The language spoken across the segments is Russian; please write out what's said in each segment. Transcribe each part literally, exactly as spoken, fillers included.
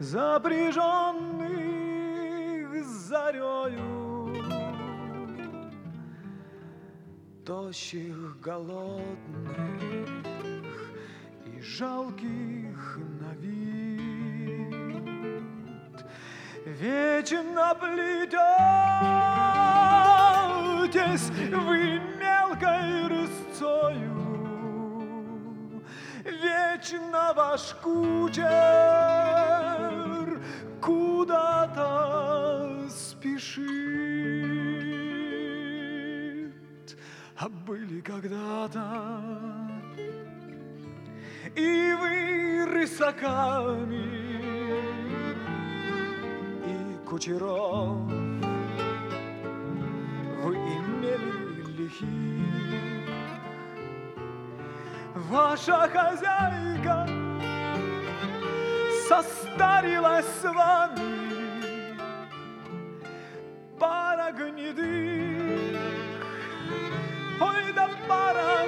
запряженных зарею, тощих, голодных и жалких на вид. Вечно плететесь вы мелкой рысцою, вечно ваш кучер куда-то спешит. А были когда-то и вы рысаками, и кучеров вы имели лихих. Ваша хозяйка состарилась с вами, пара гнедых, ой да пара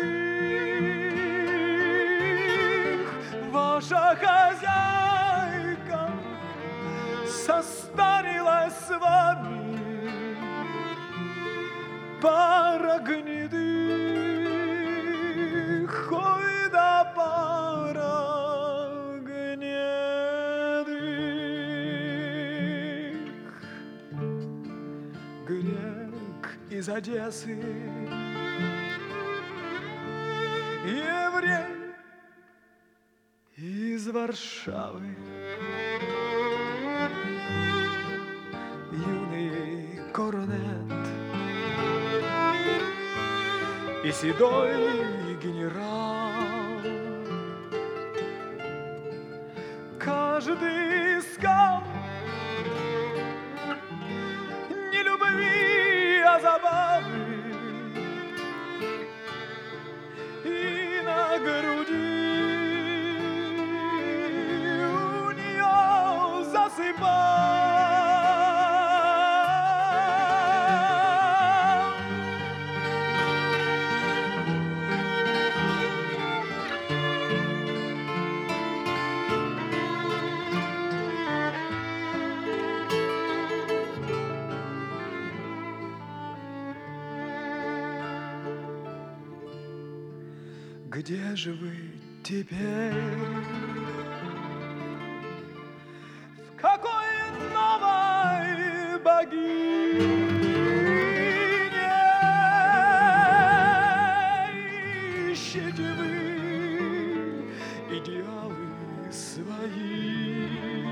гнедых. Ваша хозяйка состарилась с вами, пара гнедых, ой да пара гнедых. Грек из Одессы, еврей из Варшавы, юный корнет и седой генерал. Каждый искал не любви, а забавы, и на груди у нее засыпал. Где же вы теперь? В какой новой богине ищете вы идеалы свои?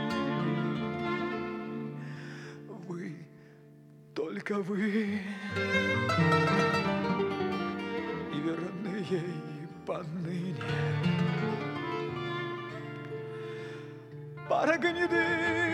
Вы, только вы и верны ей поныне. Пара гнедых